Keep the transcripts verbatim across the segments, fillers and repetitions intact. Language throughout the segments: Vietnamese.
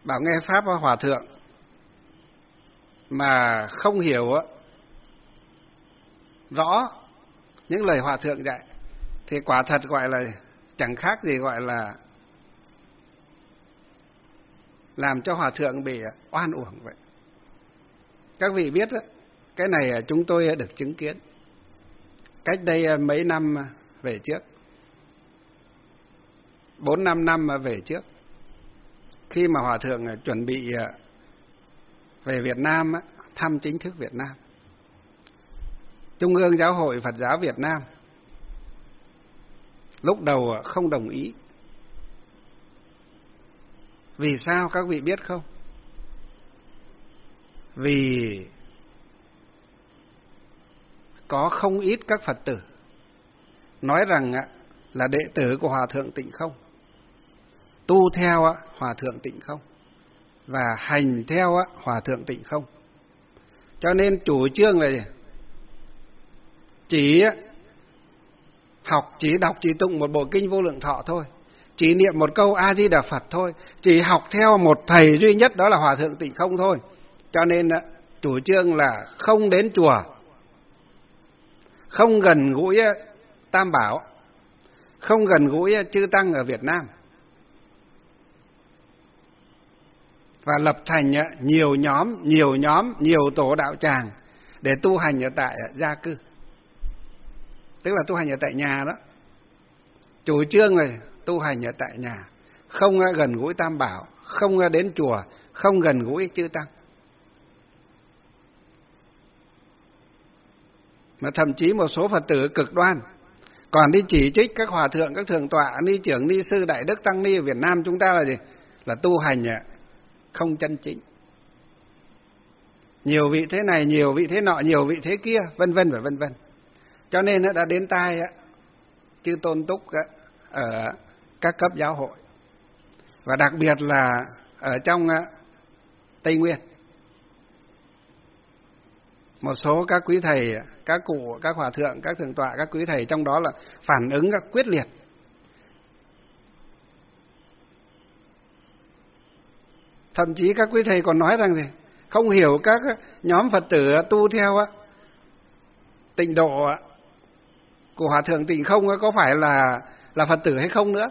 bảo nghe pháp hòa thượng mà không hiểu rõ những lời hòa thượng dạy thì quả thật gọi là chẳng khác gì gọi là làm cho hòa thượng bị oan uổng vậy. Các vị biết đó, cái này chúng tôi được chứng kiến cách đây mấy năm về trước, bốn năm năm về trước, khi mà hòa thượng chuẩn bị về Việt Nam thăm chính thức Việt Nam. Trung ương Giáo hội Phật giáo Việt Nam lúc đầu không đồng ý. Vì sao các vị biết không? Vì có không ít các Phật tử nói rằng là đệ tử của Hòa thượng Tịnh Không, tu theo Hòa thượng Tịnh Không và hành theo Hòa thượng Tịnh Không. Cho nên chủ trương là chỉ học, chỉ đọc, chỉ tụng một bộ kinh Vô Lượng Thọ thôi, chỉ niệm một câu A Di Đà Phật thôi, chỉ học theo một thầy duy nhất, đó là Hòa thượng Tịnh Không thôi. Cho nên chủ trương là không đến chùa, không gần gũi Tam Bảo, không gần gũi chư tăng ở Việt Nam, và lập thành nhiều nhóm, nhiều nhóm, nhiều tổ đạo tràng để tu hành ở tại gia cư, tức là tu hành ở tại nhà đó. Chủ trương này tu hành ở tại nhà, không gần gũi Tam Bảo, không đến chùa, không gần gũi chư tăng. Mà thậm chí một số Phật tử cực đoan còn đi chỉ trích các hòa thượng, các thượng tọa, ni trưởng, ni sư, đại đức, tăng ni ở Việt Nam chúng ta là gì? Là tu hành không chân chính. Nhiều vị thế này, nhiều vị thế nọ, nhiều vị thế kia, vân vân và vân vân. Cho nên đã đến tai chư tôn túc ở các cấp giáo hội, và đặc biệt là ở trong Tây Nguyên. Một số các quý thầy, các cụ, các hòa thượng, các thượng tọa, các quý thầy trong đó là phản ứng các quyết liệt. Thậm chí các quý thầy còn nói rằng gì? Không hiểu các nhóm Phật tử tu theo tịnh độ của Hòa thượng Tịnh Không có phải là là Phật tử hay không nữa.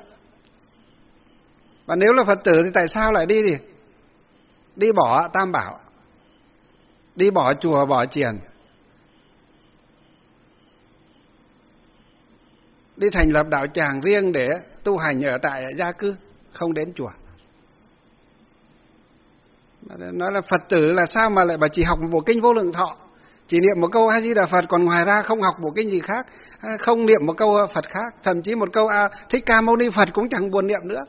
Và nếu là Phật tử thì tại sao lại đi đi? Đi bỏ Tam Bảo, đi bỏ chùa, bỏ chiền, đi thành lập đạo tràng riêng để tu hành ở tại gia cư, không đến chùa. Nói là Phật tử là sao mà lại bà chỉ học một bộ kinh Vô Lượng Thọ, chỉ niệm một câu A Di Đà Phật, còn ngoài ra không học bộ kinh gì khác, không niệm một câu Phật khác, thậm chí một câu A, Thích Ca Mâu Ni Phật cũng chẳng buồn niệm nữa.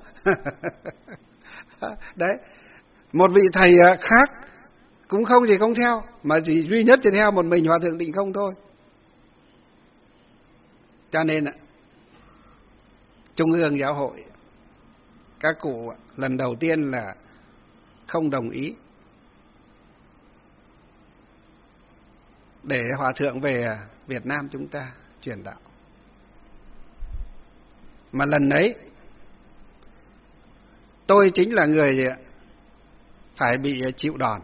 Đấy, một vị thầy khác cũng không gì không theo, mà chỉ duy nhất chỉ theo một mình Hòa thượng Tịnh Không thôi. Cho nên Trung ương Giáo hội, các cụ lần đầu tiên là không đồng ý để Hòa thượng về Việt Nam chúng ta truyền đạo. Mà lần ấy tôi chính là người phải bị chịu đòn.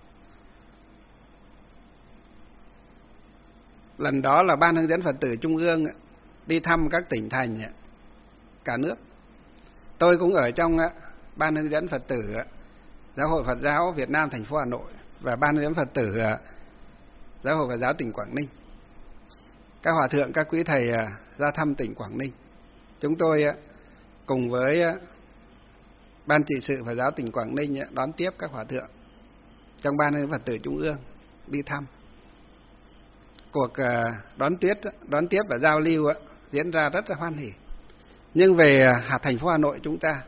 Lần đó là Ban hướng dẫn Phật tử Trung ương đi thăm các tỉnh thành cả nước. Tôi cũng ở trong Ban hướng dẫn Phật tử Giáo hội Phật giáo Việt Nam thành phố Hà Nội và Ban hướng dẫn Phật tử Giáo hội Phật giáo tỉnh Quảng Ninh. Các hòa thượng, các quý thầy ra thăm tỉnh Quảng Ninh. Chúng tôi cùng với Ban trị sự Phật giáo tỉnh Quảng Ninh đón tiếp các hòa thượng trong Ban hướng dẫn Phật tử Trung ương đi thăm. Cuộc đón tiếp, đón tiếp và giao lưu diễn ra rất là hoan hỉ. Nhưng về thành phố Hà Nội chúng ta,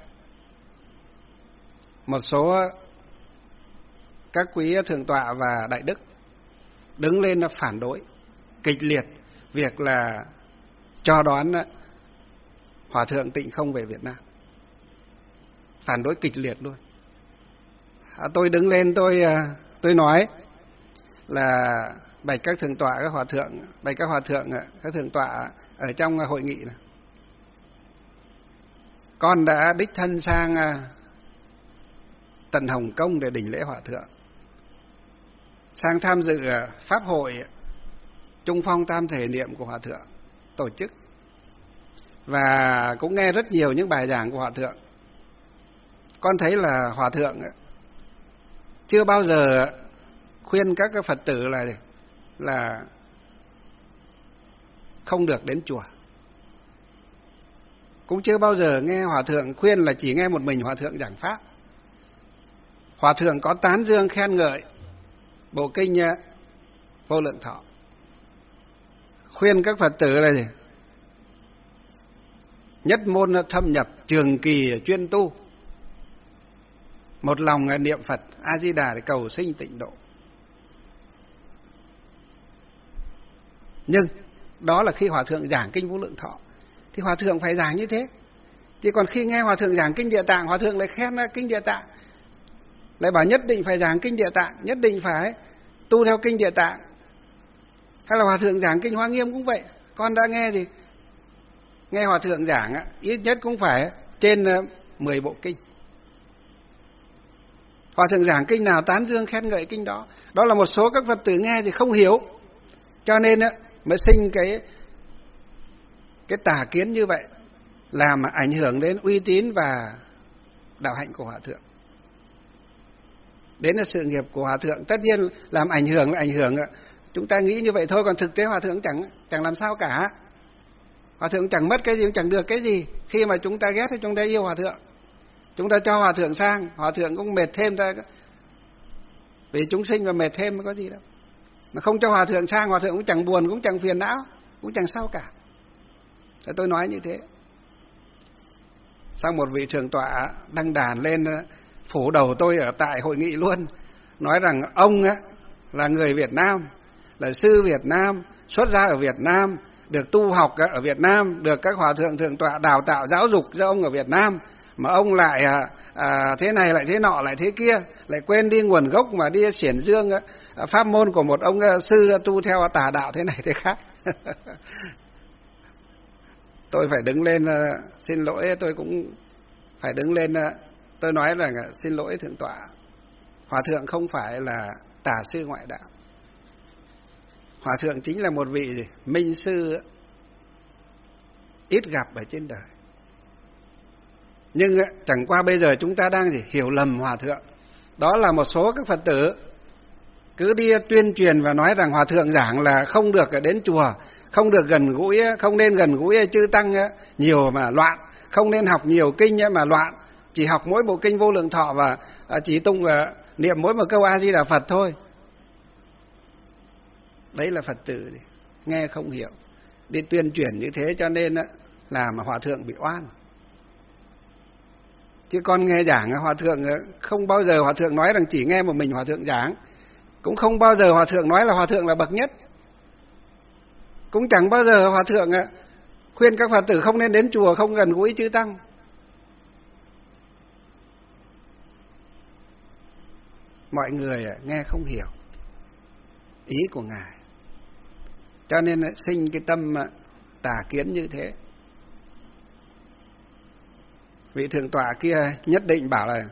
một số các quý thượng tọa và đại đức đứng lên phản đối kịch liệt việc là cho đón Hòa thượng Tịnh Không về Việt Nam. Phản đối kịch liệt luôn. Tôi đứng lên tôi tôi nói là bạch các thượng tọa, các hòa thượng, bạch các hòa thượng, các thượng tọa ở trong hội nghị này, con đã đích thân sang tận Hồng Kông để đỉnh lễ Hòa Thượng, sang tham dự Pháp hội Trung Phong Tam Thể Niệm của Hòa Thượng tổ chức, và cũng nghe rất nhiều những bài giảng của Hòa Thượng. Con thấy là Hòa Thượng chưa bao giờ khuyên các cái Phật tử là là không được đến chùa. Cũng chưa bao giờ nghe Hòa Thượng khuyên là chỉ nghe một mình Hòa Thượng giảng Pháp. Hòa Thượng có tán dương khen ngợi bộ kinh Vô Lượng Thọ, khuyên các Phật tử là gì? Nhất môn thâm nhập, trường kỳ chuyên tu, một lòng niệm Phật A Di Đà để cầu sinh tịnh độ. Nhưng đó là khi Hòa Thượng giảng kinh Vô Lượng Thọ thì Hòa Thượng phải giảng như thế. Chứ còn khi nghe Hòa Thượng giảng kinh Địa Tạng, Hòa Thượng lại khen kinh Địa Tạng, lại bảo nhất định phải giảng kinh Địa Tạng, nhất định phải tu theo kinh Địa Tạng. Hay là Hòa Thượng giảng kinh Hoa Nghiêm cũng vậy. Con đã nghe thì nghe Hòa Thượng giảng ít nhất cũng phải trên mười bộ kinh. Hòa Thượng giảng kinh nào tán dương khen ngợi kinh đó. Đó là một số các Phật tử nghe thì không hiểu, cho nên mới sinh cái cái tà kiến như vậy, làm ảnh hưởng đến uy tín và đạo hạnh của Hòa Thượng, đến là sự nghiệp của Hòa Thượng. Tất nhiên làm ảnh hưởng là ảnh hưởng, chúng ta nghĩ như vậy thôi, còn thực tế Hòa Thượng chẳng chẳng làm sao cả. Hòa Thượng chẳng mất cái gì, chẳng được cái gì. Khi mà chúng ta ghét thì chúng ta yêu Hòa Thượng, chúng ta cho Hòa Thượng sang, Hòa Thượng cũng mệt thêm ra, vì chúng sinh và mệt thêm mới có gì đâu. Mà không cho Hòa Thượng sang, Hòa Thượng cũng chẳng buồn, cũng chẳng phiền não, cũng chẳng sao cả. Thế tôi nói như thế. Sau một vị thượng tọa đăng đàn lên phủ đầu tôi ở tại hội nghị luôn, nói rằng ông á là người Việt Nam, là sư Việt Nam, xuất gia ở Việt Nam, được tu học ở Việt Nam, được các hòa thượng thượng tọa đào tạo giáo dục cho ông ở Việt Nam, mà ông lại à, à, thế này lại thế nọ lại thế kia, lại quên đi nguồn gốc mà đi xiển dương à, pháp môn của một ông à, sư tu theo tà đạo thế này thế khác. Tôi phải đứng lên à, xin lỗi, tôi cũng phải đứng lên, à, tôi nói rằng à, xin lỗi thượng tọa, hòa thượng không phải là tà sư ngoại đạo, hòa thượng chính là một vị gì? Minh sư ít gặp ở trên đời. Nhưng chẳng qua bây giờ chúng ta đang gì? Hiểu lầm hòa thượng. Đó là một số các Phật tử cứ đi tuyên truyền và nói rằng hòa thượng giảng là không được đến chùa, không được gần gũi, không nên gần gũi chư tăng nhiều mà loạn, không nên học nhiều kinh mà loạn, chỉ học mỗi bộ kinh Vô Lượng Thọ và chỉ tụng niệm mỗi một câu A Di Đà Phật thôi. Đấy là Phật tử nghe không hiểu, đi tuyên truyền như thế cho nên là mà hòa thượng bị oan. Chứ con nghe giảng hòa thượng không bao giờ hòa thượng nói rằng chỉ nghe một mình hòa thượng giảng, cũng không bao giờ hòa thượng nói là hòa thượng là bậc nhất, cũng chẳng bao giờ hòa thượng khuyên các Phật tử không nên đến chùa, không gần gũi chư tăng. Mọi người nghe không hiểu ý của ngài, cho nên sinh cái tâm tà kiến như thế. Vị thượng tọa kia nhất định bảo là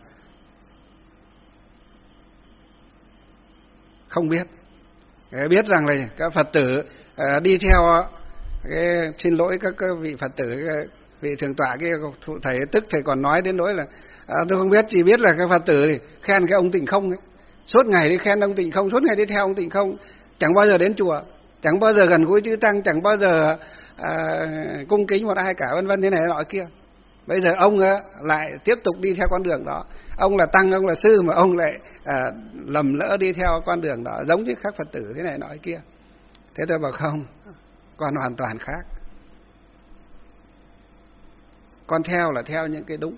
không biết, biết rằng là các Phật tử đi theo cái, xin lỗi các, các vị Phật tử, cái, vị thượng tọa kia thầy tức thầy còn nói đến nỗi là à, tôi không biết, chỉ biết là các Phật tử khen cái ông Tịnh Không ấy, suốt ngày đi khen ông Tịnh Không, suốt ngày đi theo ông Tịnh Không, chẳng bao giờ đến chùa, chẳng bao giờ gần gũi chư tăng, chẳng bao giờ à, cung kính một ai cả, vân vân thế này nọ kia. Bây giờ ông lại tiếp tục đi theo con đường đó, ông là tăng, ông là sư mà ông lại à, lầm lỡ đi theo con đường đó, giống như các Phật tử thế này nọ kia. Thế tôi bảo không, con hoàn toàn khác. Con theo là theo những cái đúng.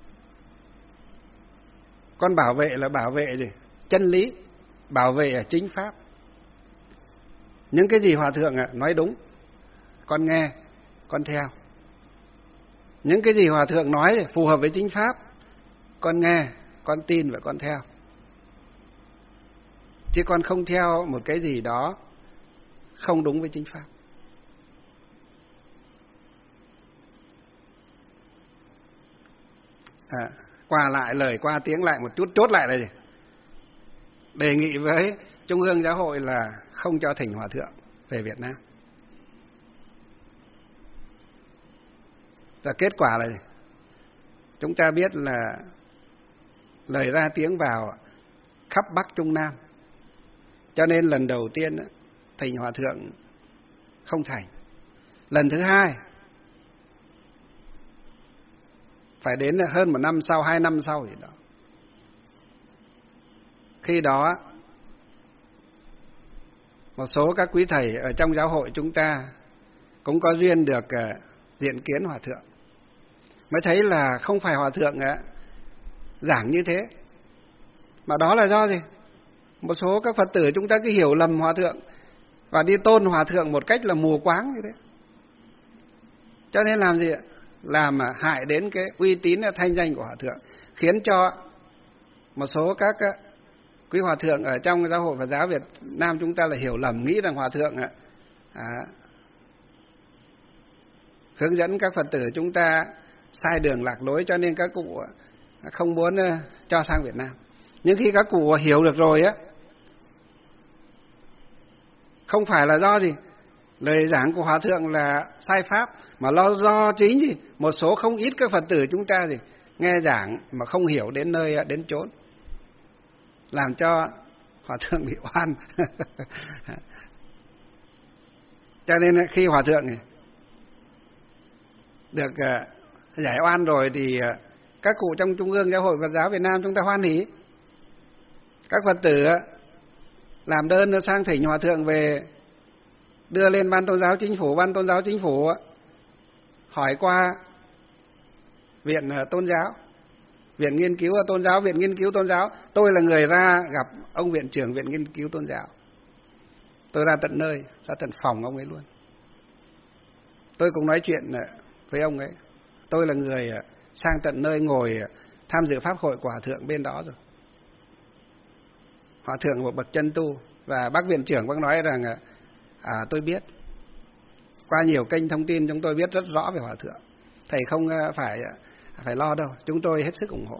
Con bảo vệ là bảo vệ gì? Chân lý, bảo vệ chính pháp. Những cái gì hòa thượng nói đúng, con nghe, con theo. Những cái gì hòa thượng nói phù hợp với chính pháp, con nghe, con tin và con theo. Chứ con không theo một cái gì đó không đúng với chính pháp. À, qua lại lời qua tiếng lại một chút, chốt lại là gì? Đề nghị với Trung ương Giáo hội là không cho thỉnh hòa thượng về Việt Nam. Và kết quả là gì? Chúng ta biết là lời ra tiếng vào khắp Bắc Trung Nam. Cho nên lần đầu tiên thỉnh hòa thượng không thành. Lần thứ hai phải đến hơn một năm sau, hai năm sau gì đó. Khi đó một số các quý thầy ở trong giáo hội chúng ta cũng có duyên được diện kiến hòa thượng, mới thấy là không phải hòa thượng giảng như thế, mà đó là do gì? Một số các Phật tử chúng ta cứ hiểu lầm hòa thượng và đi tôn hòa thượng một cách là mù quáng như thế. Cho nên làm gì ạ? Làm hại đến cái uy tín thanh danh của hòa thượng, khiến cho một số các quý hòa thượng ở trong giáo hội Phật giáo Việt Nam chúng ta là hiểu lầm, nghĩ rằng hòa thượng à, hướng dẫn các Phật tử chúng ta sai đường lạc lối, cho nên các cụ không muốn cho sang Việt Nam. Nhưng khi các cụ hiểu được rồi á, không phải là do gì lời giảng của hòa thượng là sai pháp, mà lo do chính gì một số không ít các Phật tử chúng ta gì nghe giảng mà không hiểu đến nơi đến chốn, làm cho hòa thượng bị oan. Cho nên khi hòa thượng này được giải oan rồi thì các cụ trong Trung ương Giáo hội Phật giáo Việt Nam chúng ta hoan hỉ. Các Phật tử làm đơn sang thỉnh hòa thượng về, đưa lên Ban Tôn giáo Chính phủ, Ban Tôn giáo Chính phủ hỏi qua Viện Tôn giáo, Viện Nghiên cứu Tôn giáo, Viện Nghiên cứu Tôn giáo. Tôi là người ra gặp ông Viện trưởng Viện Nghiên cứu Tôn giáo. Tôi ra tận nơi, ra tận phòng ông ấy luôn. Tôi cũng nói chuyện với ông ấy. Tôi là người sang tận nơi ngồi tham dự pháp hội của hòa thượng bên đó rồi. Hòa thượng một bậc chân tu, và bác viện trưởng bác nói rằng à, tôi biết qua nhiều kênh thông tin, chúng tôi biết rất rõ về hòa thượng. Thầy không phải phải lo đâu, chúng tôi hết sức ủng hộ.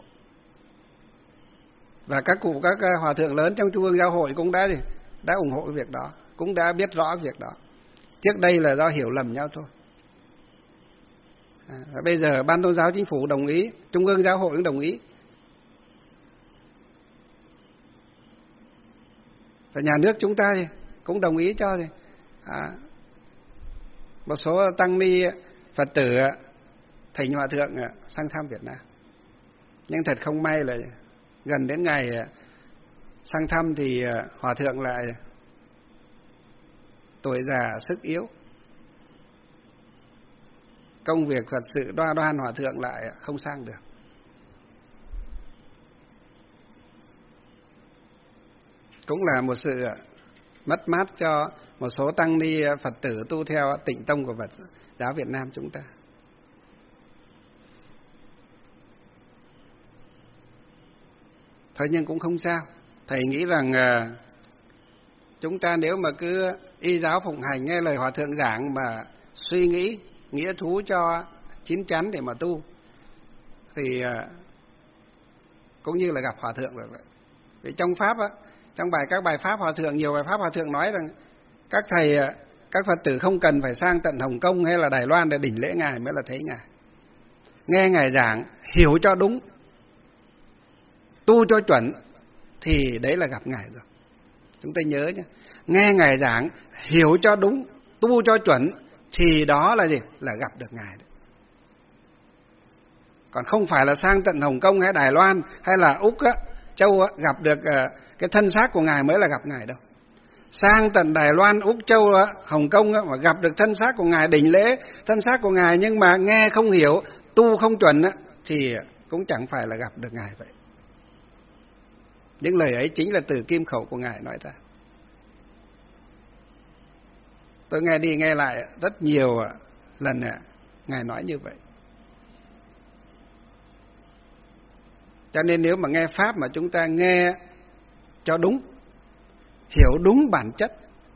Và các cụ các hòa thượng lớn trong Trung ương Giáo hội cũng đã đã ủng hộ việc đó, cũng đã biết rõ việc đó. Trước đây là do hiểu lầm nhau thôi. À, và bây giờ Ban Tôn giáo Chính phủ đồng ý, Trung ương Giáo hội cũng đồng ý. Và nhà nước chúng ta thì cũng đồng ý cho thì à, một số tăng ni Phật tử thỉnh hòa thượng sang thăm Việt Nam. Nhưng thật không may là gần đến ngày sang thăm thì hòa thượng lại tuổi già sức yếu, công việc Phật sự đoa đoan, hòa thượng lại không sang được. Cũng là một sự mất mát cho một số tăng ni Phật tử tu theo tịnh tông của Phật giáo Việt Nam chúng ta. Thôi nhưng cũng không sao. Thầy nghĩ rằng chúng ta nếu mà cứ y giáo phụng hành, nghe lời hòa thượng giảng mà suy nghĩ nghĩa thú cho chín chắn để mà tu thì cũng như là gặp hòa thượng rồi vậy. Vì trong pháp á, trong bài các bài pháp hòa thượng, nhiều bài pháp hòa thượng nói rằng các thầy các Phật tử không cần phải sang tận Hồng Kông hay là Đài Loan để đỉnh lễ ngài mới là thấy ngài. Nghe ngài giảng hiểu cho đúng, tu cho chuẩn thì đấy là gặp ngài rồi. Chúng ta nhớ nhé, nghe ngài giảng hiểu cho đúng, tu cho chuẩn thì đó là gì? Là gặp được ngài đấy. Còn không phải là sang tận Hồng Kông hay Đài Loan hay là Úc á, Châu á, gặp được cái thân xác của ngài mới là gặp ngài đâu. Sang tận Đài Loan, Úc Châu á, Hồng Kông á, mà gặp được thân xác của ngài, đỉnh lễ thân xác của ngài nhưng mà nghe không hiểu, tu không chuẩn á, thì cũng chẳng phải là gặp được ngài vậy. Những lời ấy chính là từ kim khẩu của ngài nói ra. Tôi nghe đi nghe lại rất nhiều lần ngài nói như vậy. Cho nên nếu mà nghe pháp mà chúng ta nghe cho đúng, hiểu đúng bản chất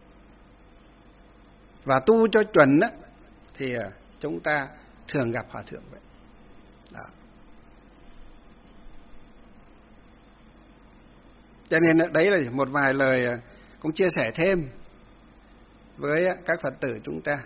và tu cho chuẩn á, thì chúng ta thường gặp hòa thượng vậy. Đó. Cho nên đấy là một vài lời cũng chia sẻ thêm với các Phật tử chúng ta,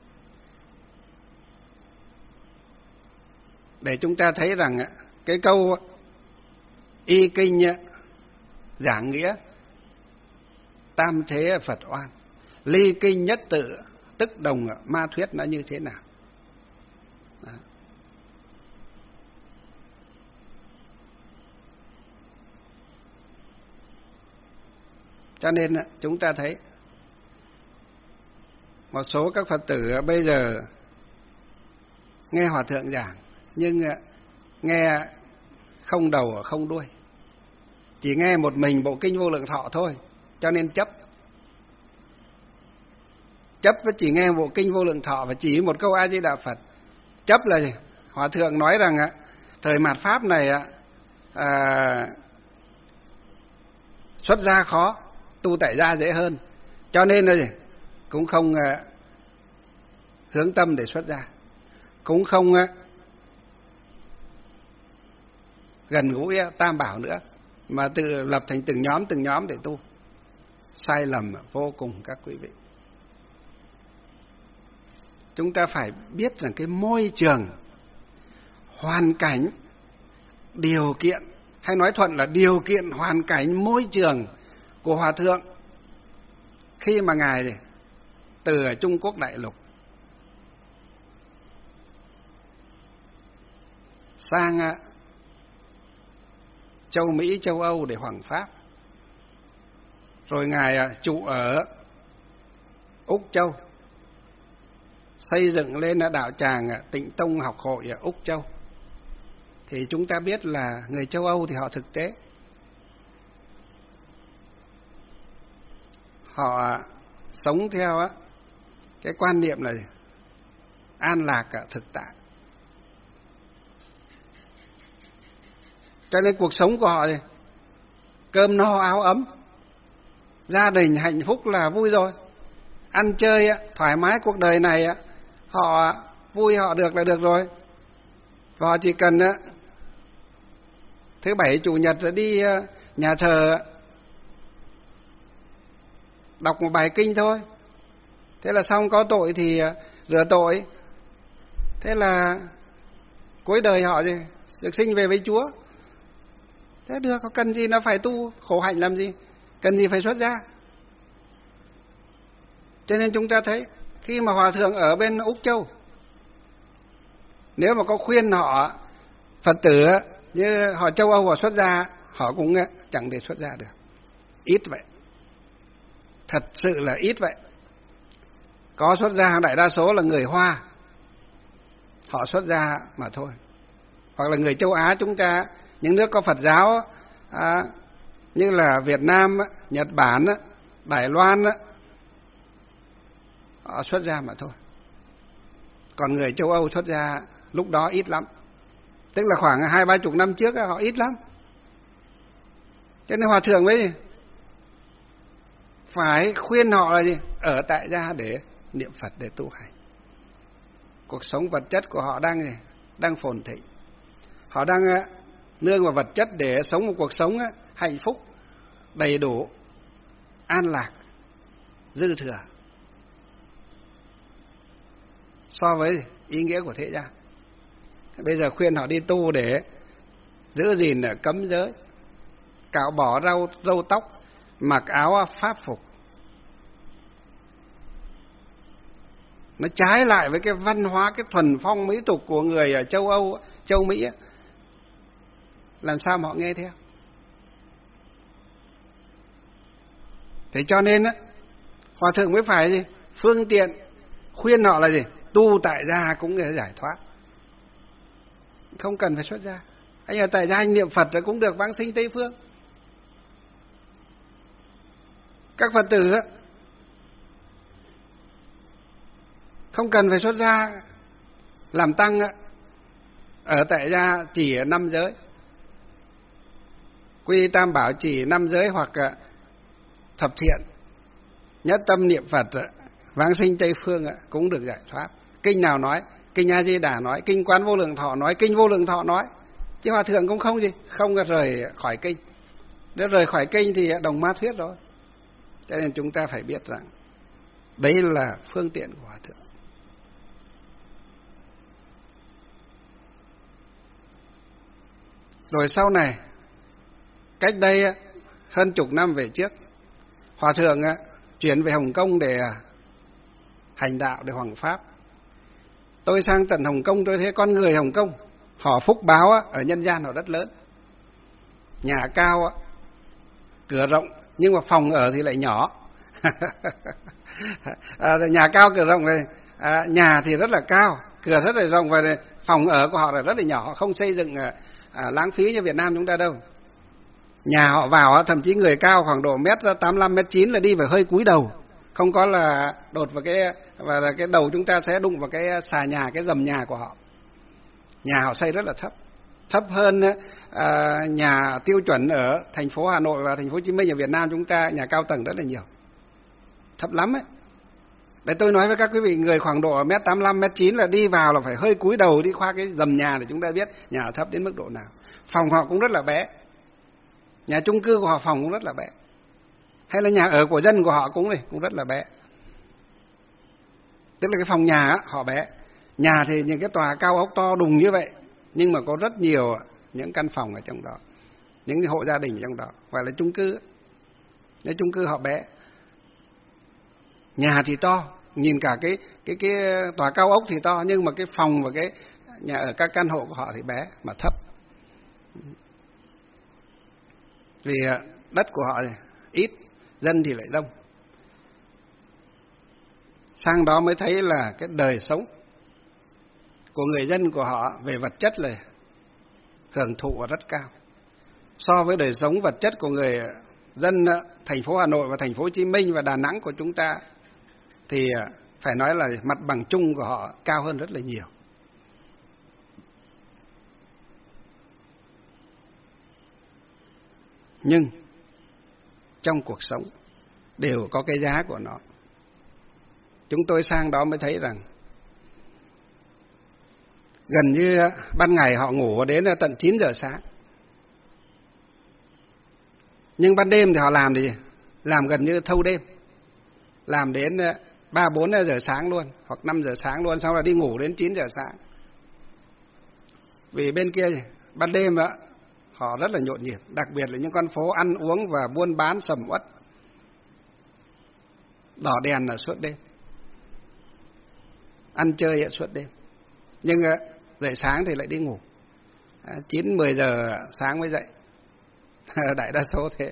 để chúng ta thấy rằng cái câu y kinh giảng nghĩa tam thế Phật oan, ly kinh nhất tự tức đồng ma thuyết nó như thế nào. Đó. Cho nên chúng ta thấy một số các Phật tử bây giờ nghe Hòa Thượng giảng nhưng nghe không đầu không đuôi, chỉ nghe một mình bộ kinh Vô Lượng Thọ thôi, cho nên chấp. Chấp với chỉ nghe bộ kinh Vô Lượng Thọ và chỉ một câu A Di Đà Phật. Chấp là gì? Hòa Thượng nói rằng thời mạt Pháp này à, xuất gia khó, tu tại gia dễ hơn, cho nên là gì? Cũng không à, hướng tâm để xuất gia, cũng không à, gần gũi Tam Bảo nữa, mà tự lập thành từng nhóm từng nhóm để tu. Sai lầm vô cùng các quý vị. Chúng ta phải biết rằng cái môi trường, hoàn cảnh, điều kiện, hay nói thuận là điều kiện hoàn cảnh môi trường của Hòa Thượng khi mà Ngài từ ở Trung Quốc đại lục sang châu Mỹ, châu Âu để hoằng pháp, rồi Ngài trụ ở Úc Châu, xây dựng lên đạo tràng Tịnh Tông học hội ở Úc Châu, thì chúng ta biết là người châu Âu thì họ thực tế, họ sống theo cái quan niệm là an lạc thực tại, cho nên cuộc sống của họ thì cơm no áo ấm, gia đình hạnh phúc là vui rồi, ăn chơi thoải mái, cuộc đời này họ vui họ được là được rồi. Và họ chỉ cần thứ bảy chủ nhật đi nhà thờ đọc một bài kinh thôi, thế là xong, có tội thì rửa tội, thế là cuối đời họ gì được sinh về với Chúa. Thế được, có cần gì nó phải tu khổ hạnh làm gì, cần gì phải xuất gia. Cho nên chúng ta thấy khi mà Hòa Thượng ở bên Úc Châu, nếu mà có khuyên họ Phật tử như họ châu Âu họ xuất gia, họ cũng chẳng thể xuất gia được. Ít vậy, thật sự là ít vậy. Có xuất gia đại đa số là người Hoa, họ xuất gia mà thôi. Hoặc là người châu Á chúng ta, những nước có Phật giáo à, như là Việt Nam, Nhật Bản, Đài Loan, họ xuất gia mà thôi. Còn người châu Âu xuất gia lúc đó ít lắm, tức là khoảng hai ba chục năm trước họ ít lắm. Cho nên Hòa Thượng ấy phải khuyên họ là gì? Ở tại gia để niệm Phật, để tu hành. Cuộc sống vật chất của họ đang đang phồn thịnh, họ đang nương vào vật chất để sống một cuộc sống hạnh phúc, đầy đủ, an lạc, dư thừa so với ý nghĩa của thế gian. Bây giờ khuyên họ đi tu để giữ gìn cấm giới, cạo bỏ râu, râu tóc, mặc áo pháp phục, nó trái lại với cái văn hóa, cái thuần phong mỹ tục của người ở châu Âu, châu Mỹ, làm sao mà họ nghe theo. Thế cho nên á, Hòa Thượng mới phải gì? Phương tiện khuyên họ là gì? Tu tại gia cũng để giải thoát, không cần phải xuất gia. Anh ở tại gia anh niệm Phật cũng được vãng sinh Tây Phương. Các Phật tử á, không cần phải xuất gia làm tăng á, ở tại gia chỉ năm giới, quy tam bảo chỉ năm giới, hoặc thập thiện, nhất tâm niệm Phật, vãng sinh Tây Phương cũng được giải thoát. Kinh nào nói, kinh A Di Đà nói, kinh Quán Vô Lượng Thọ nói, kinh Vô Lượng Thọ nói, chứ Hòa Thượng cũng không gì, không rời khỏi kinh. Nếu rời khỏi kinh thì đồng ma thuyết rồi. Cho nên chúng ta phải biết rằng đấy là phương tiện của Hòa Thượng. Rồi sau này, cách đây hơn chục năm về trước, Hòa Thượng chuyển về Hồng Kông để hành đạo, để hoằng pháp. Tôi sang tận Hồng Kông, tôi thấy con người Hồng Kông họ phúc báo ở nhân gian họ rất lớn. Nhà cao, cửa rộng, nhưng mà phòng ở thì lại nhỏ. à, nhà cao cửa rộng này, à, nhà thì rất là cao, cửa rất là rộng, và phòng ở của họ là rất là nhỏ, không xây dựng à, à, lãng phí như Việt Nam chúng ta đâu. Nhà họ vào thậm chí người cao khoảng độ mét tám mươi lăm, mét chín là đi phải hơi cúi đầu, không có là đột vào cái và là cái đầu chúng ta sẽ đụng vào cái xà nhà, cái rầm nhà của họ. Nhà họ xây rất là thấp, thấp hơn à, nhà tiêu chuẩn ở thành phố Hà Nội và thành phố Hồ Chí Minh ở Việt Nam chúng ta, nhà cao tầng rất là nhiều, thấp lắm ấy. Đấy, tôi nói với các quý vị, người khoảng độ mét tám mươi lăm, mét chín là đi vào là phải hơi cúi đầu đi qua cái rầm nhà để chúng ta biết nhà thấp đến mức độ nào. Phòng họ cũng rất là bé, nhà chung cư của họ phòng cũng rất là bé, hay là nhà ở của dân của họ cũng cũng rất là bé. Tức là cái phòng nhà họ bé. Nhà thì những cái tòa cao ốc to đùng như vậy, nhưng mà có rất nhiều những căn phòng ở trong đó, những hộ gia đình ở trong đó, gọi là chung cư. Cái chung cư họ bé. Nhà thì to, nhìn cả cái cái cái tòa cao ốc thì to, nhưng mà cái phòng và cái nhà ở các căn hộ của họ thì bé mà thấp. Vì đất của họ thì ít, dân thì lại đông. Sang đó mới thấy là cái đời sống của người dân của họ về vật chất là hưởng thụ rất cao. So với đời sống vật chất của người dân thành phố Hà Nội và thành phố Hồ Chí Minh và Đà Nẵng của chúng ta thì phải nói là mặt bằng chung của họ cao hơn rất là nhiều. Nhưng trong cuộc sống đều có cái giá của nó. Chúng tôi sang đó mới thấy rằng gần như ban ngày họ ngủ đến tận chín giờ sáng. Nhưng ban đêm thì họ làm thì làm gần như thâu đêm. Làm đến ba bốn giờ sáng luôn, hoặc năm giờ sáng luôn, sau đó đi ngủ đến chín giờ sáng. Vì bên kia ban đêm á, họ rất là nhộn nhịp, đặc biệt là những con phố ăn uống và buôn bán sầm uất. Đỏ đèn là suốt đêm, ăn chơi suốt đêm. Nhưng dậy sáng thì lại đi ngủ, chín mười giờ sáng mới dậy. Đại đa số thế.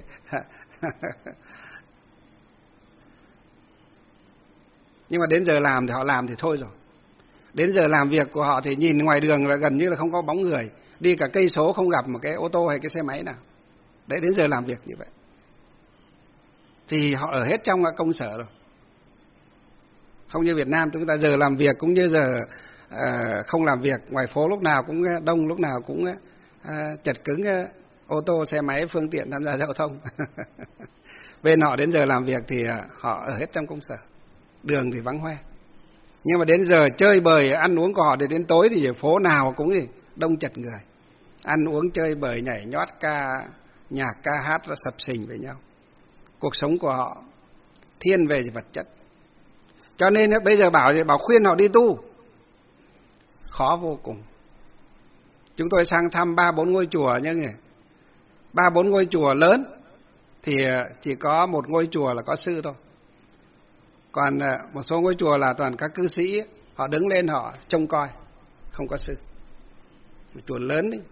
Nhưng mà đến giờ làm thì họ làm thì thôi rồi. Đến giờ làm việc của họ thì nhìn ngoài đường là gần như là không có bóng người, đi cả cây số không gặp một cái ô tô hay cái xe máy nào. Đấy, đến giờ làm việc như vậy thì họ ở hết trong công sở rồi. Không như Việt Nam chúng ta giờ làm việc cũng như giờ à, không làm việc, ngoài phố lúc nào cũng đông, lúc nào cũng à, chật cứng ô tô, xe máy, phương tiện tham gia giao thông. Bên họ đến giờ làm việc thì họ ở hết trong công sở, đường thì vắng hoe. Nhưng mà đến giờ chơi bời, ăn uống của họ thì đến tối thì phố nào cũng thì đông chật người. Ăn uống chơi bời, nhảy nhót, ca nhạc, ca hát và sập sình với nhau. Cuộc sống của họ thiên về vật chất. Cho nên bây giờ bảo bảo khuyên họ đi tu khó vô cùng. Chúng tôi sang thăm ba bốn ngôi chùa nhưng ba bốn ngôi chùa lớn thì chỉ có một ngôi chùa là có sư thôi. Còn một số ngôi chùa là toàn các cư sĩ, họ đứng lên họ trông coi, không có sư. Chùa lớn đấy.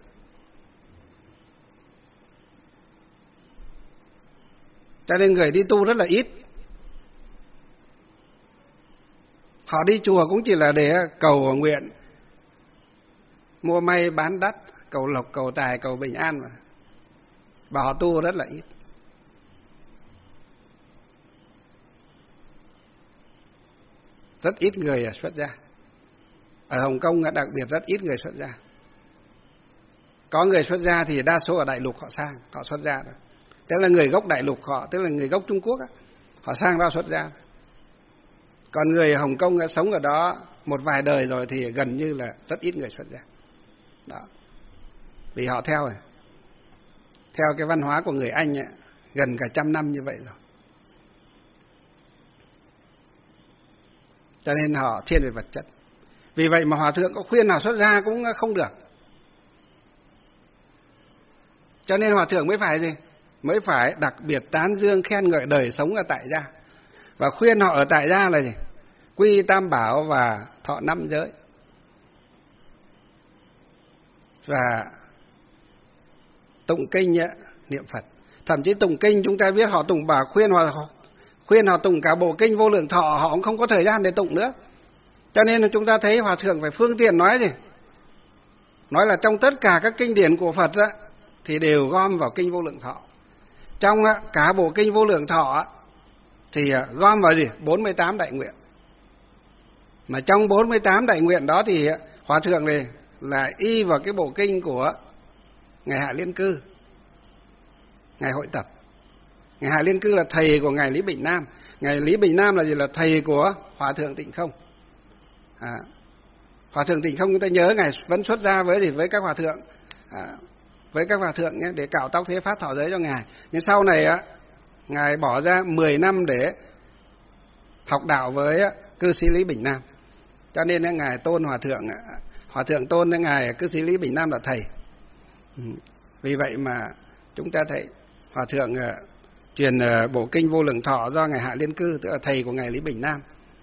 Cho nên người đi tu rất là ít. Họ đi chùa cũng chỉ là để cầu nguyện, mua may bán đắt, cầu lộc, cầu tài, cầu bình an mà. Và họ tu rất là ít. Rất ít người xuất gia. Ở Hồng Kông đặc biệt rất ít người xuất gia. Có người xuất gia thì đa số ở đại lục họ sang, họ xuất gia rồi. Tức là người gốc đại lục họ, tức là người gốc Trung Quốc, họ sang đó xuất gia. Còn người Hồng Kông sống ở đó một vài đời rồi thì gần như là rất ít người xuất gia. Đó. Vì họ theo rồi. theo cái văn hóa của người Anh ấy, gần cả trăm năm như vậy rồi. Cho nên họ thiên về vật chất. Vì vậy mà hòa thượng có khuyên họ xuất gia cũng không được. Cho nên hòa thượng mới phải gì? Mới phải đặc biệt tán dương khen ngợi đời sống ở tại gia. Và khuyên họ ở tại gia là gì? Quy tam bảo và thọ năm giới. Và tụng kinh niệm Phật. Thậm chí tụng kinh chúng ta biết họ tụng bảo khuyên họ khuyên họ tụng cả bộ kinh Vô Lượng Thọ, họ cũng không có thời gian để tụng nữa. Cho nên là chúng ta thấy hòa thượng phải phương tiện nói gì? Nói là trong tất cả các kinh điển của Phật á, thì đều gom vào kinh Vô Lượng Thọ. Trong á, cả bộ kinh Vô Lượng Thọ á, thì gom vào gì? bốn mươi tám đại nguyện. Mà trong bốn mươi tám đại nguyện đó thì hòa thượng này là y vào cái bộ kinh của Ngài Hạ Liên Cư, Ngài Hội Tập. Ngài Hạ Liên Cư là thầy của Ngài Lý Bình Nam. Ngài Lý Bình Nam là gì? Là thầy của Hòa thượng Tịnh Không. À, Hòa thượng Tịnh Không chúng ta nhớ Ngài vẫn xuất gia với gì? Với các hòa thượng, à, với các hòa thượng nhé, để cạo tóc thế phát thọ giới cho Ngài. Nhưng sau này á, Ngài bỏ ra mười năm để học đạo với cư sĩ Lý Bình Nam. Cho nên Ngài tôn hòa thượng, hòa thượng tôn Ngài cư sĩ Lý Bình Nam là thầy. Vì vậy mà chúng ta thấy hòa thượng uh, truyền uh, bộ kinh Vô Lượng Thọ do Ngài Hạ Liên Cư, tức là thầy của Ngài Lý Bình Nam.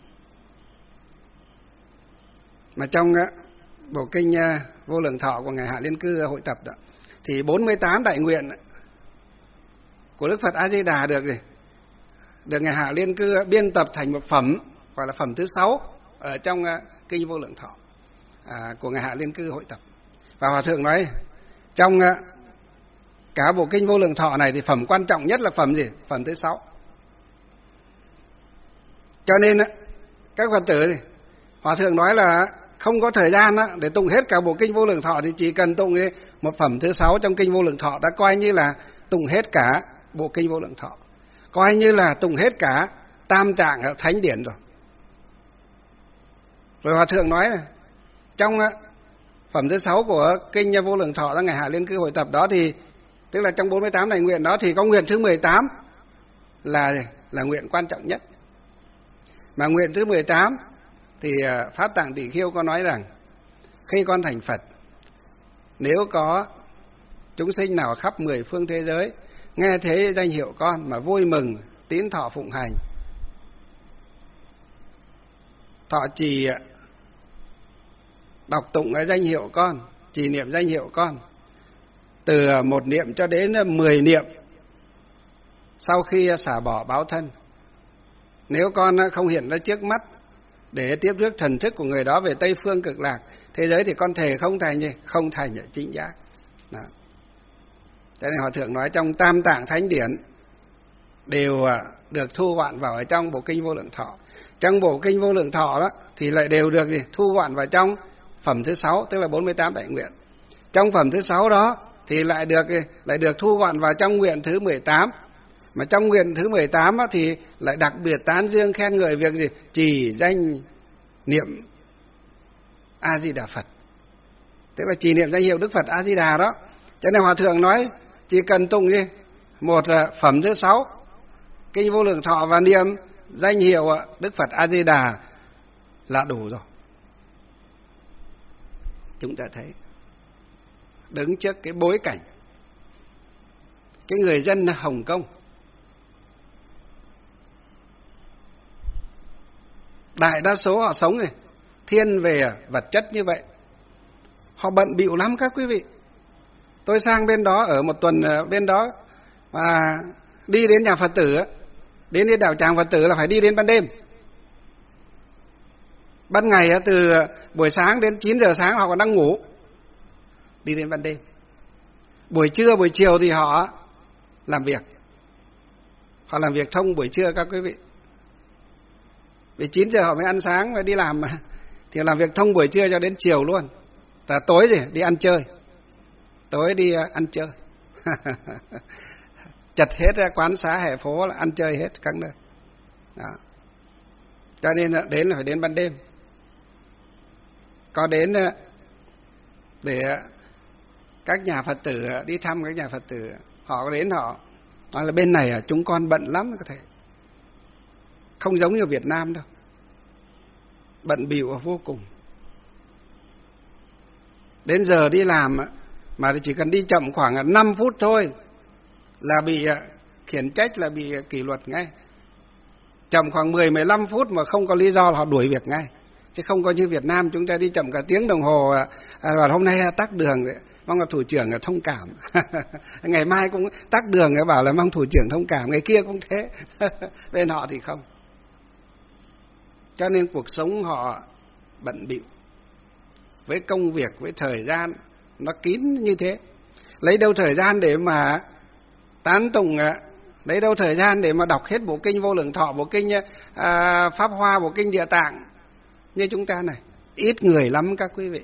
Mà trong uh, bộ kinh uh, Vô Lượng Thọ của Ngài Hạ Liên Cư uh, Hội Tập đó, thì bốn mươi tám đại nguyện của Đức Phật A Di Đà được gì? Được Ngài Hạ Liên Cư biên tập thành một phẩm, gọi là phẩm thứ sáu ở trong uh, kinh Vô Lượng Thọ uh, của Ngài Hạ Liên Cư Hội Tập. Và hòa thượng nói trong uh, cả bộ kinh Vô Lượng Thọ này thì phẩm quan trọng nhất là phẩm gì? Phẩm thứ sáu. Cho nên uh, các Phật tử thì hòa thượng nói là không có thời gian uh, để tụng hết cả bộ kinh Vô Lượng Thọ, thì chỉ cần tụng uh, một phẩm thứ sáu trong kinh Vô Lượng Thọ đã coi như là tụng hết cả bộ kinh Vô Lượng Thọ, coi như là tụng hết cả tam tạng ở thánh điển rồi. Rồi hòa thượng nói là trong uh, phẩm thứ sáu của kinh Vô Lượng Thọ do Ngài Hạ Liên Cư Hội Tập đó, thì tức là trong bốn mươi tám đại nguyện đó thì có nguyện thứ mười tám là là nguyện quan trọng nhất. Mà nguyện thứ mười tám thì uh, Pháp Tạng Tỷ Khiêu có nói rằng khi con thành Phật, nếu có chúng sinh nào khắp mười phương thế giới nghe thấy danh hiệu con mà vui mừng tín thọ phụng hành, thọ trì đọc tụng cái danh hiệu con, trì niệm danh hiệu con từ một niệm cho đến mười niệm sau khi xả bỏ báo thân, nếu con không hiện ra trước mắt để tiếp rước thần thức của người đó về Tây Phương Cực Lạc thế giới, thì con thề không thành gì? Không thành chính giác. Đó. Cho nên hòa thượng nói trong tam tạng thánh điển đều được thu gọn vào ở trong bộ kinh Vô Lượng Thọ. Trong bộ kinh Vô Lượng Thọ đó thì lại đều được gì? Thu gọn vào trong phẩm thứ sáu, tức là bốn mươi tám đại nguyện. Trong phẩm thứ sáu đó thì lại được lại được thu gọn vào trong nguyện thứ mười tám. Mà trong nguyện thứ mười tám đó thì lại đặc biệt tán dương khen ngợi việc gì? Trì danh niệm A Di Đà Phật, tức là trì niệm danh hiệu Đức Phật A Di Đà đó. Cho nên hòa thượng nói chỉ cần tụng gì? Một phẩm thứ sáu kinh Vô Lượng Thọ và niệm danh hiệu Đức Phật A Di Đà là đủ rồi. Chúng ta thấy đứng trước cái bối cảnh cái người dân Hồng Kông, đại đa số họ sống rồi thiên về vật chất như vậy, họ bận bịu lắm các quý vị. Tôi sang bên đó ở một tuần bên đó và đi đến nhà Phật tử, đến đến đạo tràng Phật tử là phải đi đến ban đêm. Ban ngày từ buổi sáng đến chín giờ sáng họ còn đang ngủ, đi đến ban đêm. Buổi trưa buổi chiều thì họ làm việc, họ làm việc thông buổi trưa các quý vị. Vì chín giờ họ mới ăn sáng và đi làm mà, thì làm việc thông buổi trưa cho đến chiều luôn. Và tối thì đi ăn chơi, tối đi ăn chơi. Chật hết ra quán xá hè phố là ăn chơi hết các nơi. Đó. Cho nên đến là phải đến ban đêm. Có đến để các nhà Phật tử đi thăm các nhà Phật tử Họ đến họ nói là bên này à, chúng con bận lắm, có thể không giống như Việt Nam đâu, bận bịu vô cùng. Đến giờ đi làm mà chỉ cần đi chậm khoảng năm phút thôi là bị khiển trách, là bị kỷ luật ngay. Chậm khoảng mười mười lăm phút mà không có lý do là họ đuổi việc ngay. Chứ không có như Việt Nam chúng ta đi chậm cả tiếng đồng hồ, à, và hôm nay tắc đường, mong là thủ trưởng thông cảm. Ngày mai cũng tắc đường, bảo là mong thủ trưởng thông cảm, ngày kia cũng thế. Bên họ thì không. Cho nên cuộc sống họ bận bịu với công việc, với thời gian nó kín như thế. Lấy đâu thời gian để mà tán tụng, lấy đâu thời gian để mà đọc hết bộ kinh Vô Lượng Thọ, bộ kinh à, Pháp Hoa, bộ kinh Địa Tạng như chúng ta này. Ít người lắm các quý vị,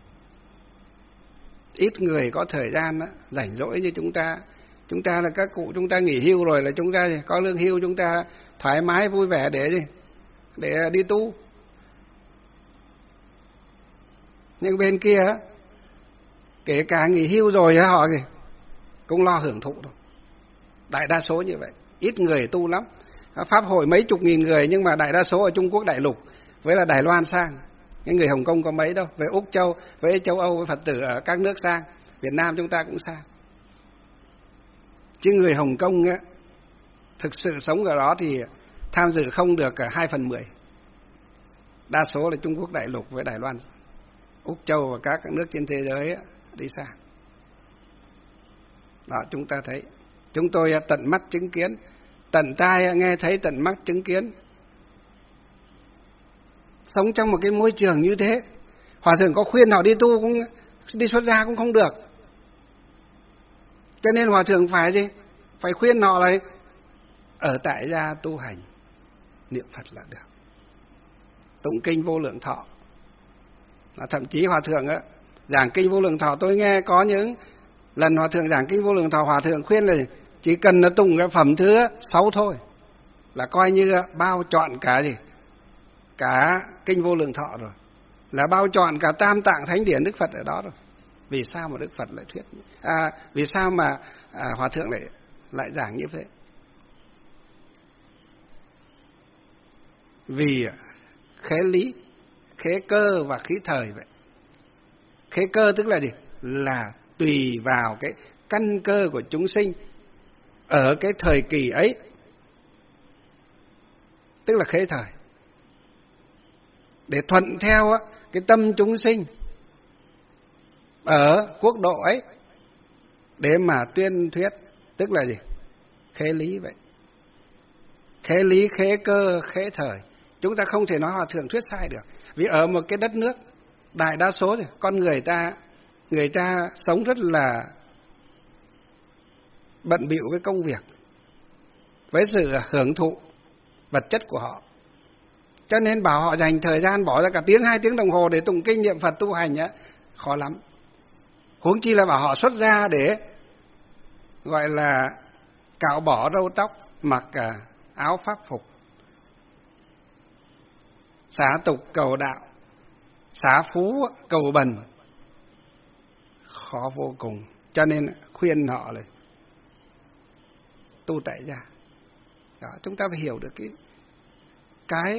ít người có thời gian đó, rảnh rỗi như chúng ta. Chúng ta là các cụ, chúng ta nghỉ hưu rồi là chúng ta có lương hưu, chúng ta thoải mái vui vẻ để gì, để đi tu. Nhưng bên kia kể cả nghỉ hưu rồi họ gì cũng lo hưởng thụ thôi. Đại đa số như vậy, ít người tu lắm. Pháp hội mấy chục nghìn người, nhưng mà đại đa số ở Trung Quốc đại lục với là Đài Loan sang. Cái người Hồng Kông có mấy đâu, với Úc Châu, với châu Âu, với Phật tử ở các nước sang. Việt Nam chúng ta cũng sang. Chứ người Hồng Kông á, thực sự sống ở đó thì tham dự không được cả hai phần mười. Đa số là Trung Quốc đại lục với Đài Loan, Úc Châu và các nước trên thế giới á, đi sang. Đó, chúng ta thấy, chúng tôi tận mắt chứng kiến, tận tai nghe thấy, tận mắt chứng kiến. Sống trong một cái môi trường như thế, Hòa thượng có khuyên họ đi tu cũng đi xuất gia cũng không được. Cho nên Hòa thượng phải gì? Phải khuyên họ là ở tại gia tu hành, niệm Phật là được, tụng kinh Vô Lượng Thọ. Thậm chí Hòa thượng á, giảng kinh Vô Lượng Thọ, tôi nghe có những lần Hòa thượng giảng kinh Vô Lượng Thọ, Hòa thượng khuyên là chỉ cần là tụng cái phẩm thứ sáu thôi là coi như bao trọn cả gì, cả kinh Vô Lượng Thọ rồi, là bao trọn cả Tam Tạng Thánh Điển Đức Phật ở đó rồi. Vì sao mà Đức Phật lại thuyết, à, vì sao mà à, Hòa thượng lại lại giảng như thế? Vì khế lý, khế cơ và khí thời vậy. Khế cơ tức là gì? Là tùy vào cái căn cơ của chúng sinh ở cái thời kỳ ấy, tức là khế thời, để thuận theo cái tâm chúng sinh ở quốc độ ấy để mà tuyên thuyết, tức là gì? Khế lý vậy. Khế lý, khế cơ, khế thời. Chúng ta không thể nói Hòa thượng thuyết sai được. Vì ở một cái đất nước đại đa số thì con người ta người ta sống rất là bận bịu với công việc, với sự hưởng thụ vật chất của họ. Cho nên bảo họ dành thời gian bỏ ra cả tiếng hai tiếng đồng hồ để tụng kinh niệm Phật tu hành á, khó lắm. Huống chi là bảo họ xuất gia để gọi là cạo bỏ râu tóc, mặc áo pháp phục, xả tục cầu đạo, xả phú cầu bần, khó vô cùng. Cho nên khuyên họ là tu tại gia. Đó, chúng ta phải hiểu được cái cái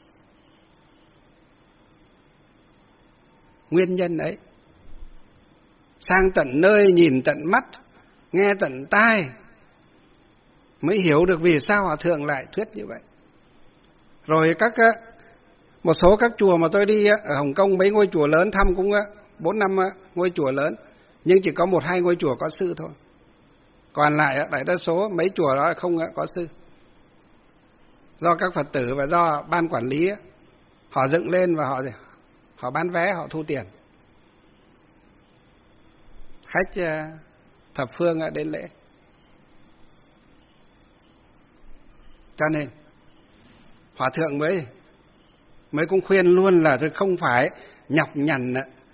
nguyên nhân ấy. Sang tận nơi, nhìn tận mắt, nghe tận tai mới hiểu được vì sao Hòa thượng lại thuyết như vậy. Rồi các một số các chùa mà tôi đi ở Hồng Kông, mấy ngôi chùa lớn thăm cũng bốn năm ngôi chùa lớn, nhưng chỉ có một hai ngôi chùa có sư thôi. Còn lại đại đa số mấy chùa đó không có sư. Do các Phật tử và do ban quản lý họ dựng lên và họ họ bán vé, họ thu tiền. Khách thập phương đến lễ. Cho nên Hòa thượng mới mới cũng khuyên luôn là không phải nhọc nhằn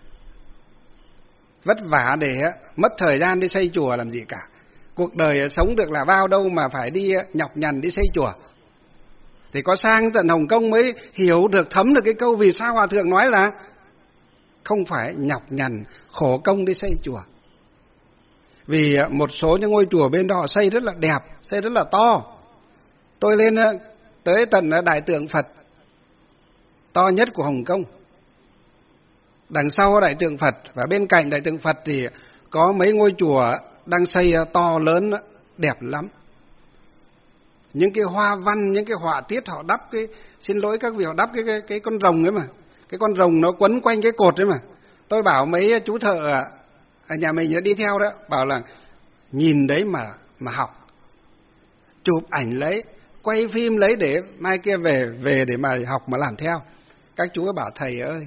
vất vả để mất thời gian đi xây chùa làm gì cả. Cuộc đời sống được là bao đâu mà phải đi nhọc nhằn đi xây chùa. Thì có sang tận Hồng Kông mới hiểu được, thấm được cái câu vì sao Hòa thượng nói là không phải nhọc nhằn khổ công đi xây chùa. Vì một số những ngôi chùa bên đó xây rất là đẹp, xây rất là to. Tôi lên tới tận Đại Tượng Phật to nhất của Hồng Kông. Đằng sau Đại Tượng Phật và bên cạnh Đại Tượng Phật thì có mấy ngôi chùa đang xây to lớn, đẹp lắm. Những cái hoa văn, những cái họa tiết họ đắp cái, xin lỗi các vị, họ đắp cái, cái, cái con rồng ấy mà. Cái con rồng nó quấn quanh cái cột ấy mà. Tôi bảo mấy chú thợ ở nhà mình đi theo đó, bảo là nhìn đấy mà mà học. Chụp ảnh lấy, quay phim lấy để mai kia về về để mà học mà làm theo. Các chú ấy bảo thầy ơi,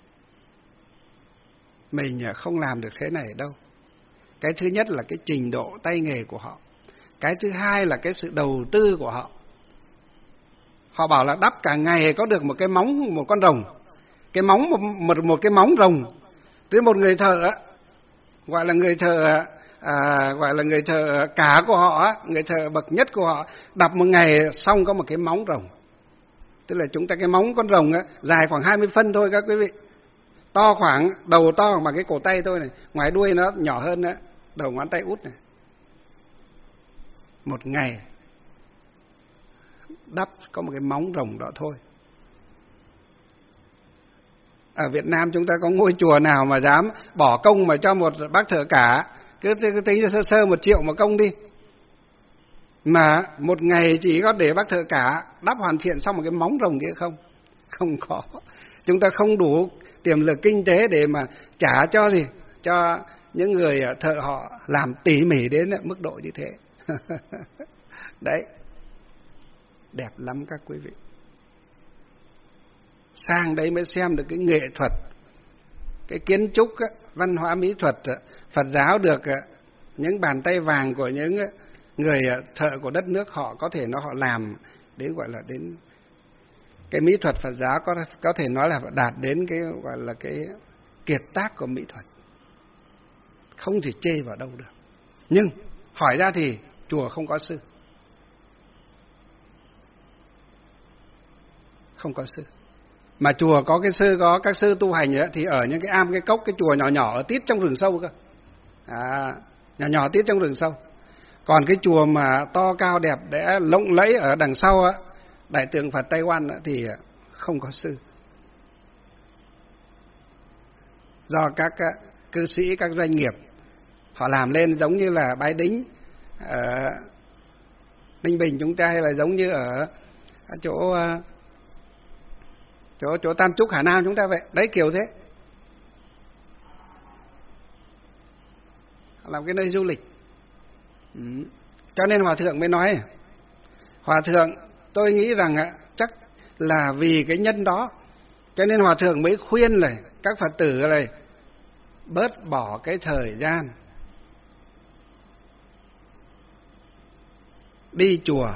mình không làm được thế này đâu. Cái thứ nhất là cái trình độ tay nghề của họ. Cái thứ hai là cái sự đầu tư của họ. Họ bảo là đắp cả ngày có được một cái móng, một con rồng. Cái móng, một, một, một cái móng rồng. Tới một người thợ á, gọi là người thợ à, gọi là người thợ cả của họ á, người thợ bậc nhất của họ, đập một ngày xong có một cái móng rồng. Tức là chúng ta cái móng con rồng á, dài khoảng hai mươi phân thôi các quý vị. To khoảng, đầu to khoảng bằng cái cổ tay thôi này, ngoài đuôi nó nhỏ hơn á, đầu ngón tay út này. Một ngày đắp có một cái móng rồng đó thôi. Ở Việt Nam chúng ta có ngôi chùa nào mà dám bỏ công mà cho một bác thợ cả, cứ, cứ tính sơ sơ một triệu một công đi, mà một ngày chỉ có để bác thợ cả đắp hoàn thiện xong một cái móng rồng kia không? Không có. Chúng ta không đủ tiềm lực kinh tế để mà trả cho gì, cho những người thợ họ làm tỉ mỉ đến mức độ như thế. Đấy, đẹp lắm các quý vị. Sang đấy mới xem được cái nghệ thuật, cái kiến trúc, văn hóa mỹ thuật Phật giáo được những bàn tay vàng của những người thợ của đất nước họ có thể nó họ làm đến gọi là đến cái mỹ thuật Phật giáo có có thể nói là đạt đến cái gọi là cái kiệt tác của mỹ thuật, không thể chê vào đâu được. Nhưng hỏi ra thì chùa không có sư, không có sư. Mà chùa có cái sư, có các sư tu hành ấy, thì ở những cái am, cái cốc, cái chùa nhỏ nhỏ ở tít trong rừng sâu cơ. À, nhỏ nhỏ tít trong rừng sâu. Còn cái chùa mà to cao đẹp đẽ lộng lẫy ở đằng sau á, Đại Tượng Phật Taiwan á, thì không có sư. Do các cư sĩ, các doanh nghiệp họ làm lên giống như là Bái Đính ở Ninh Bình chúng ta, hay là giống như ở chỗ chỗ chỗ Tam Trúc Hà Nam chúng ta vậy. Đấy, kiểu thế. Làm cái nơi du lịch. Ừ. Cho nên Hòa Thượng mới nói, Hòa Thượng tôi nghĩ rằng chắc là vì cái nhân đó, cho nên Hòa Thượng mới khuyên là các Phật tử này bớt bỏ cái thời gian đi chùa,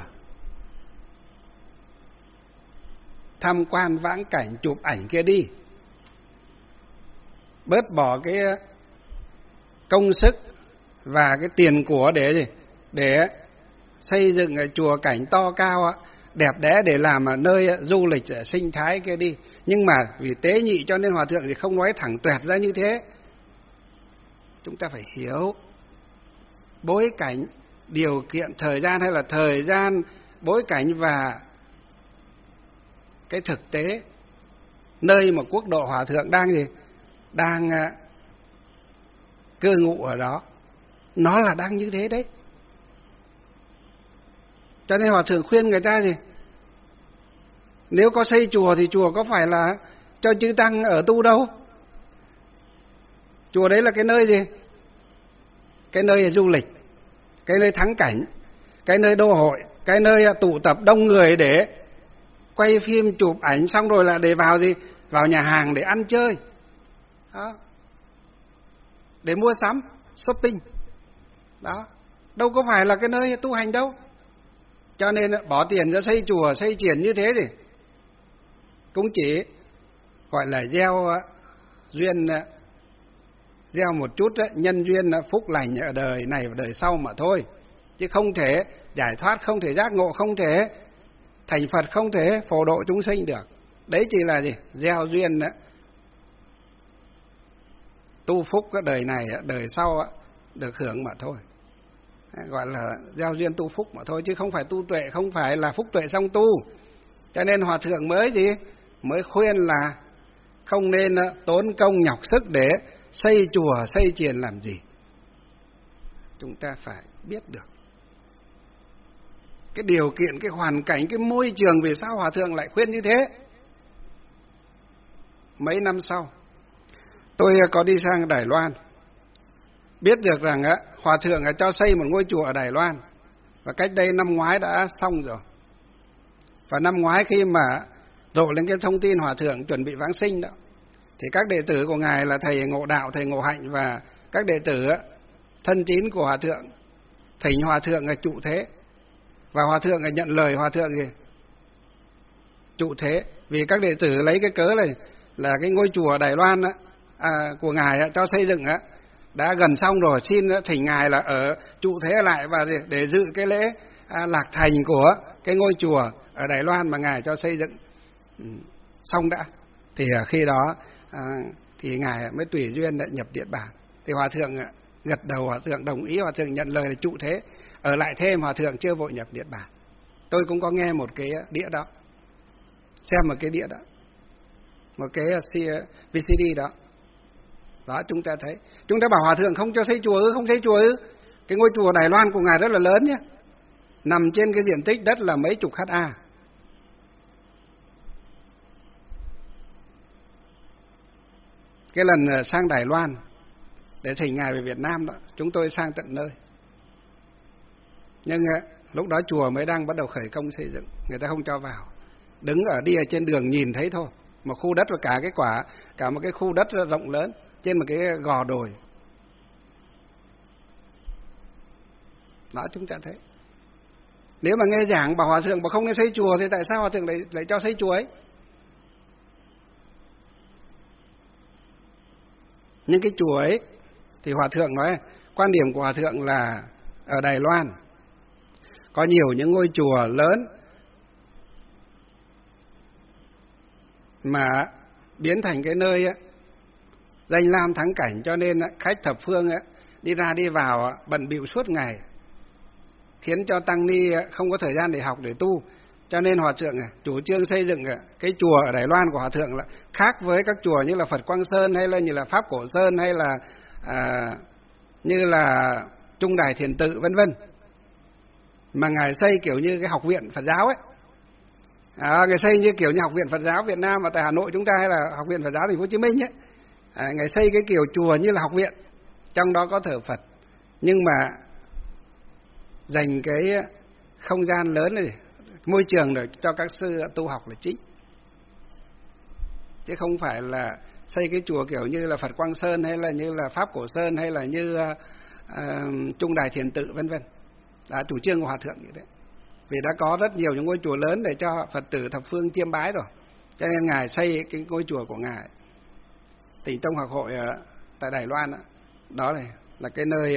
tham quan vãng cảnh, chụp ảnh kia đi. Bớt bỏ cái công sức và cái tiền của để gì? Để xây dựng chùa cảnh to cao, đẹp đẽ để làm nơi du lịch sinh thái kia đi. Nhưng mà vì tế nhị cho nên Hòa Thượng thì không nói thẳng toẹt ra như thế. Chúng ta phải hiểu bối cảnh, điều kiện, thời gian, hay là thời gian, bối cảnh và cái thực tế nơi mà quốc độ Hòa Thượng đang gì? Đang uh, cư ngụ ở đó, nó là đang như thế đấy. Cho nên Hòa Thượng khuyên người ta gì? Nếu có xây chùa thì chùa có phải là cho chư tăng ở tu đâu. Chùa đấy là cái nơi gì? Cái nơi du lịch, cái nơi thắng cảnh, cái nơi đô hội, cái nơi tụ tập đông người để quay phim, chụp ảnh, xong rồi là để vào gì? Vào nhà hàng để ăn chơi. Đó. Để mua sắm, shopping. Đó. Đâu có phải là cái nơi tu hành đâu. Cho nên bỏ tiền ra xây chùa, xây triển như thế thì cũng chỉ gọi là gieo duyên, gieo một chút nhân duyên phúc lành ở đời này và đời sau mà thôi. Chứ không thể giải thoát, không thể giác ngộ, không thể thành Phật, không thể phổ độ chúng sinh được. Đấy chỉ là gì? Gieo duyên đó. Tu phúc cái đời này, đời sau được hưởng mà thôi, gọi là giao duyên tu phúc mà thôi, chứ không phải tu tuệ, không phải là phúc tuệ song tu. Cho nên Hòa Thượng mới gì? Mới khuyên là không nên tốn công nhọc sức để xây chùa, xây chiền làm gì. Chúng ta phải biết được cái điều kiện, cái hoàn cảnh, cái môi trường vì sao Hòa Thượng lại khuyên như thế. Mấy năm sau, tôi có đi sang Đài Loan, biết được rằng Hòa Thượng cho xây một ngôi chùa ở Đài Loan, và cách đây năm ngoái đã xong rồi. Và năm ngoái khi mà rộ lên cái thông tin Hòa Thượng chuẩn bị vãng sinh đó, thì các đệ tử của Ngài là thầy Ngộ Đạo, thầy Ngộ Hạnh và các đệ tử thân tín của Hòa Thượng thỉnh Hòa Thượng là trụ thế. Và Hòa Thượng nhận lời Hòa Thượng gì? Trụ thế. Vì các đệ tử lấy cái cớ này là cái ngôi chùa Đài Loan á, à, của Ngài á, cho xây dựng á, đã gần xong rồi, xin thỉnh Ngài là ở trụ thế lại và để, để dự cái lễ à, lạc thành của cái ngôi chùa ở Đài Loan mà Ngài cho xây dựng ừ, xong đã. Thì à, khi đó à, thì Ngài mới tùy duyên đã nhập Niết Bàn. Thì Hòa Thượng à, gật đầu, Hòa Thượng đồng ý, Hòa Thượng nhận lời là trụ thế, ở lại thêm, Hòa Thượng chưa vội nhập Niết Bàn. Tôi cũng có nghe một cái đĩa đó, xem một cái đĩa đó, một cái vê xê đê đó. Đó, chúng ta thấy, chúng ta bảo Hòa Thượng không cho xây chùa ư, không xây chùa ư. Cái ngôi chùa Đài Loan của Ngài rất là lớn nhé, nằm trên cái diện tích đất là mấy chục ha. Cái lần sang Đài Loan để thỉnh Ngài về Việt Nam đó, chúng tôi sang tận nơi. Nhưng lúc đó chùa mới đang bắt đầu khởi công xây dựng, người ta không cho vào. Đứng ở đi ở trên đường nhìn thấy thôi, một khu đất và cả cái quả, cả một cái khu đất rộng lớn trên một cái gò đồi. Đó, chúng ta thấy. Nếu mà nghe giảng bảo Hòa Thượng bảo không nên xây chùa thì tại sao Hòa Thượng lại, lại cho xây chùa ấy? Nhưng cái chùa ấy thì Hòa Thượng nói, quan điểm của Hòa Thượng là ở Đài Loan có nhiều những ngôi chùa lớn mà biến thành cái nơi ấy, danh lam thắng cảnh, cho nên khách thập phương ấy, đi ra đi vào bận bịu suốt ngày, khiến cho tăng ni không có thời gian để học để tu. Cho nên Hòa Thượng chủ trương xây dựng cái chùa ở Đài Loan của Hòa Thượng là khác với các chùa như là Phật Quang Sơn hay là như là Pháp Cổ Sơn hay là à, như là Trung Đài Thiền Tự vân vân, mà Ngài xây kiểu như cái học viện Phật giáo ấy. À, Ngài xây như kiểu như học viện Phật giáo Việt Nam mà tại Hà Nội chúng ta hay là học viện Phật giáo Thành phố Hồ Chí Minh ấy. À, Ngài xây cái kiểu chùa như là học viện, trong đó có thờ Phật, nhưng mà dành cái không gian lớn này, môi trường để cho các sư tu học là chính, chứ không phải là xây cái chùa kiểu như là Phật Quang Sơn hay là như là Pháp Cổ Sơn hay là như uh, uh, Trung Đài Thiền Tự vân vân. Đã chủ trương của Hòa Thượng như thế, vì đã có rất nhiều những ngôi chùa lớn để cho Phật tử thập phương chiêm bái rồi, cho nên Ngài xây cái ngôi chùa của Ngài. Tỉnh Tông Học Hội ở tại Đài Loan đó, đó là, là cái nơi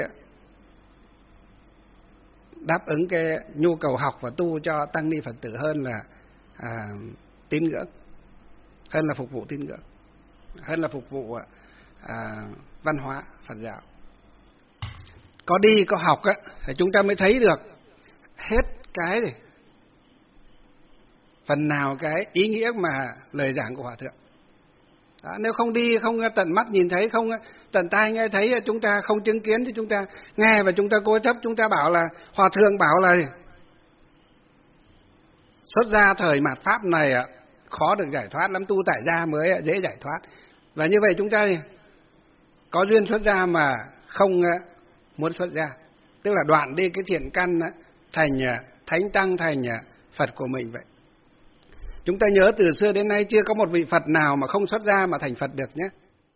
đáp ứng cái nhu cầu học và tu cho tăng ni Phật tử hơn là à, tín ngưỡng, hơn là phục vụ tín ngưỡng, hơn là phục vụ à, văn hóa Phật giáo. Có đi có học á, thì chúng ta mới thấy được hết cái này, phần nào cái ý nghĩa mà lời giảng của Hòa Thượng. Đó, nếu không đi, không tận mắt nhìn thấy, không tận tai nghe thấy, chúng ta không chứng kiến thì chúng ta nghe và chúng ta cố chấp, chúng ta bảo là Hòa Thượng bảo là xuất gia thời mạt Pháp này khó được giải thoát lắm, tu tại gia mới dễ giải thoát. Và như vậy chúng ta có duyên xuất gia mà không muốn xuất gia, tức là đoạn đi cái thiện căn thành thánh tăng, thành Phật của mình vậy. Chúng ta nhớ từ xưa đến nay chưa có một vị Phật nào mà không xuất gia mà thành Phật được nhé.